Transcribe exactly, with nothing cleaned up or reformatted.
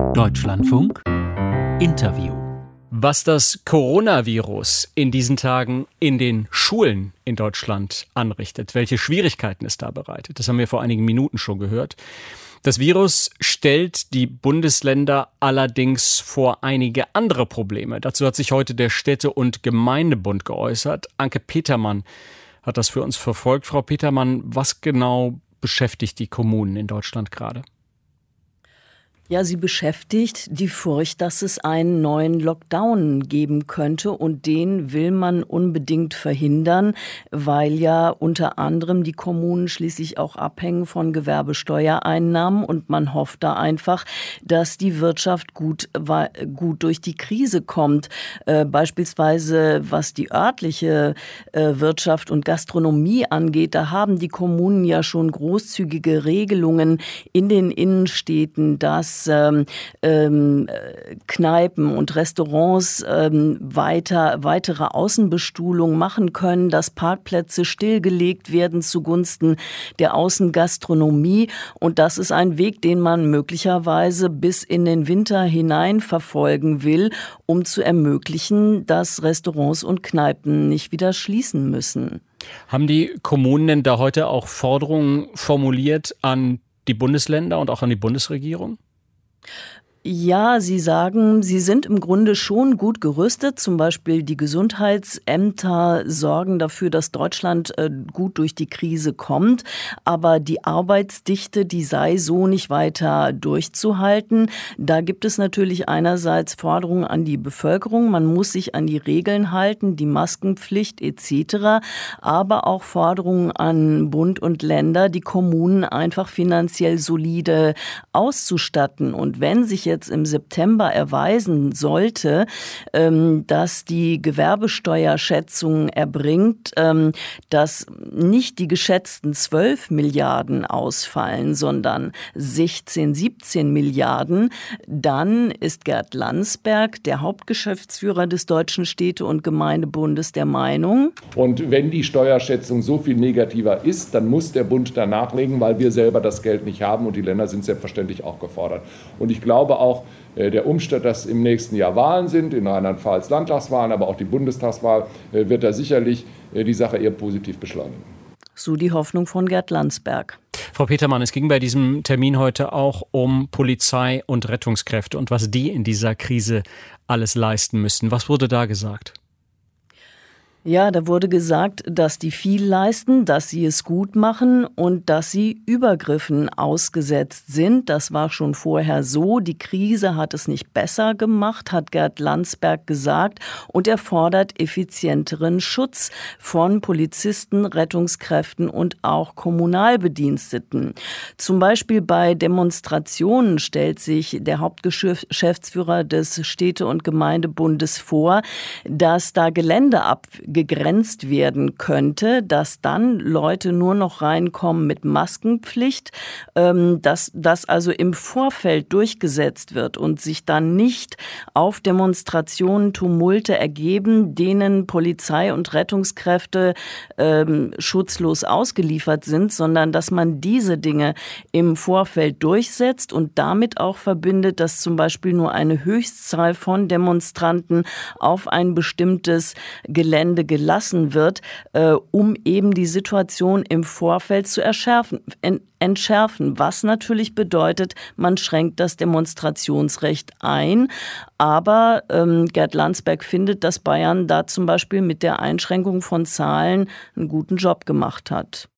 Deutschlandfunk Interview. Was das Coronavirus in diesen Tagen in den Schulen in Deutschland anrichtet, welche Schwierigkeiten es da bereitet, das haben wir vor einigen Minuten schon gehört. Das Virus stellt die Bundesländer allerdings vor einige andere Probleme. Dazu hat sich heute der Städte- und Gemeindebund geäußert. Anke Petermann hat das für uns verfolgt. Frau Petermann, was genau beschäftigt die Kommunen in Deutschland gerade? Ja, sie beschäftigt die Furcht, dass es einen neuen Lockdown geben könnte, und den will man unbedingt verhindern, weil ja unter anderem die Kommunen schließlich auch abhängen von Gewerbesteuereinnahmen, und man hofft da einfach, dass die Wirtschaft gut, gut durch die Krise kommt. Äh, beispielsweise was die örtliche äh, Wirtschaft und Gastronomie angeht, da haben die Kommunen ja schon großzügige Regelungen in den Innenstädten, dass Ähm, ähm, Kneipen und Restaurants ähm, weiter, weitere Außenbestuhlung machen können, dass Parkplätze stillgelegt werden zugunsten der Außengastronomie. Und das ist ein Weg, den man möglicherweise bis in den Winter hinein verfolgen will, um zu ermöglichen, dass Restaurants und Kneipen nicht wieder schließen müssen. Haben die Kommunen denn da heute auch Forderungen formuliert an die Bundesländer und auch an die Bundesregierung? Ja, sie sagen, sie sind im Grunde schon gut gerüstet. Zum Beispiel die Gesundheitsämter sorgen dafür, dass Deutschland äh, gut durch die Krise kommt. Aber die Arbeitsdichte, die sei so nicht weiter durchzuhalten. Da gibt es natürlich einerseits Forderungen an die Bevölkerung. Man muss sich an die Regeln halten, die Maskenpflicht et cetera. Aber auch Forderungen an Bund und Länder, die Kommunen einfach finanziell solide auszustatten. Und wenn sich jetzt im September erweisen sollte, ähm, dass die Gewerbesteuerschätzung erbringt, ähm, dass nicht die geschätzten zwölf Milliarden ausfallen, sondern sechzehn, siebzehn Milliarden, dann ist Gerd Landsberg, der Hauptgeschäftsführer des Deutschen Städte- und Gemeindebundes, der Meinung: Und wenn die Steuerschätzung so viel negativer ist, dann muss der Bund da nachlegen, weil wir selber das Geld nicht haben, und die Länder sind selbstverständlich auch gefordert. Und ich glaube auch, der Umstand, dass im nächsten Jahr Wahlen sind, in Rheinland-Pfalz Landtagswahlen, aber auch die Bundestagswahl, wird da sicherlich die Sache eher positiv beschleunigen. So die Hoffnung von Gerd Landsberg. Frau Petermann, es ging bei diesem Termin heute auch um Polizei und Rettungskräfte und was die in dieser Krise alles leisten müssen. Was wurde da gesagt? Ja, da wurde gesagt, dass die viel leisten, dass sie es gut machen und dass sie Übergriffen ausgesetzt sind. Das war schon vorher so. Die Krise hat es nicht besser gemacht, hat Gerd Landsberg gesagt. Und er fordert effizienteren Schutz von Polizisten, Rettungskräften und auch Kommunalbediensteten. Zum Beispiel bei Demonstrationen stellt sich der Hauptgeschäftsführer des Städte- und Gemeindebundes vor, dass da Gelände ab gegrenzt werden könnte, dass dann Leute nur noch reinkommen mit Maskenpflicht, ähm, dass das also im Vorfeld durchgesetzt wird und sich dann nicht auf Demonstrationen Tumulte ergeben, denen Polizei und Rettungskräfte ähm, schutzlos ausgeliefert sind, sondern dass man diese Dinge im Vorfeld durchsetzt und damit auch verbindet, dass zum Beispiel nur eine Höchstzahl von Demonstranten auf ein bestimmtes Gelände gelassen wird, äh, um eben die Situation im Vorfeld zu erschärfen, en- entschärfen, was natürlich bedeutet, man schränkt das Demonstrationsrecht ein. Aber ähm, Gerd Landsberg findet, dass Bayern da zum Beispiel mit der Einschränkung von Zahlen einen guten Job gemacht hat.